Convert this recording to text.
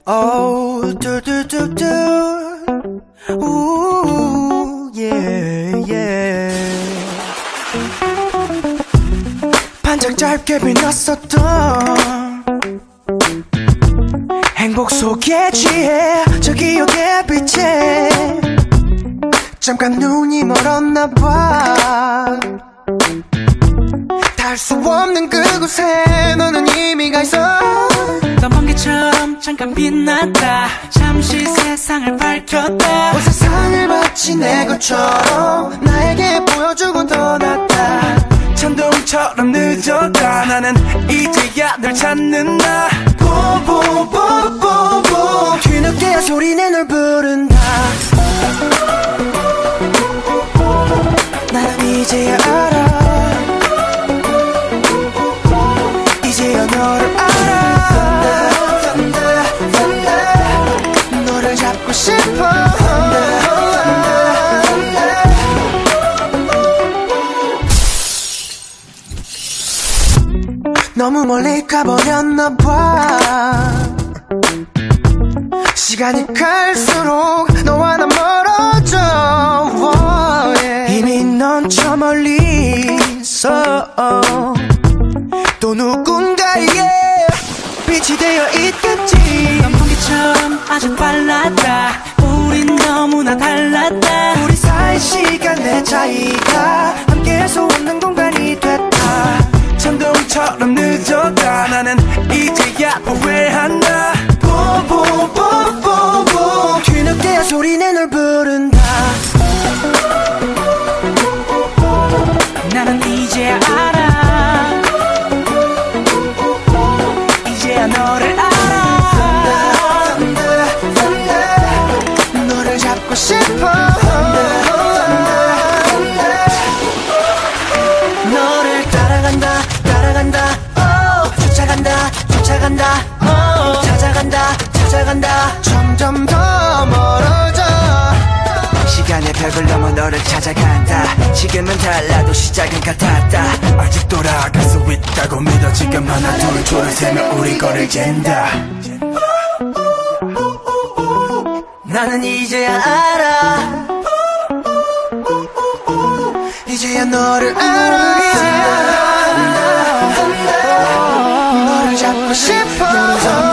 Oh, 뚜뚜뚜뚜. Ooh, yeah, yeah. 반짝 짧게 빛났었던 행복 속에 취해 저 기억의 빛에 잠깐 눈이 멀었나봐. 닿을 수 없는 그곳에 너는 이미 가 있어. 넌 번개처럼 잠깐 빛났다. 잠시 세상을 밝혔다. 온 세상을 마치 내 것처럼 나에게 보여주곤 더 낫다. 천둥처럼 늦었다. 나는 이제야 널 찾는다. 뽀뽀뽀뽀뽀 뒤늦게야 소리내 널 부른다. 나는 이제야 알아. 이제야 너를 알아. 너를 잡고 싶어. 너무 멀리 가버렸나봐. 시간이 갈수록 너와 나 멀어져. 이미 넌 저 멀리 있어. 또 누군가의 빛이 되어 있겠지. 넌 번개처럼 아주 빨랐다. 우린 너무나 달랐다. 우리 사이 시간의 차이가 함께해서 없는 공간이 됐다. 천둥처럼 늦었다. 나는 이제야 후회한다. 뽀뽀뽀뽀뽀 뒤늦게야 소리내 널 부른다. 나는 이제야 알아. 이제야 너를 알아. 너를 잡고 싶어. 너를 따라간다 따라간다. 쫓아간다 쫓아간다. 찾아간다 찾아간다. 점점 더 멀어져. 시간의 벽을 넘어 너를 찾아간다. 지금은 달라도 시작은 같았다. 아직 돌아갈 수 있다고 믿어. 지금 하나 둘 줄을 세며 우리 거를 잰다. 나는 이제야 알아. 이제야 너를 알아. 너를 잡고 싶어.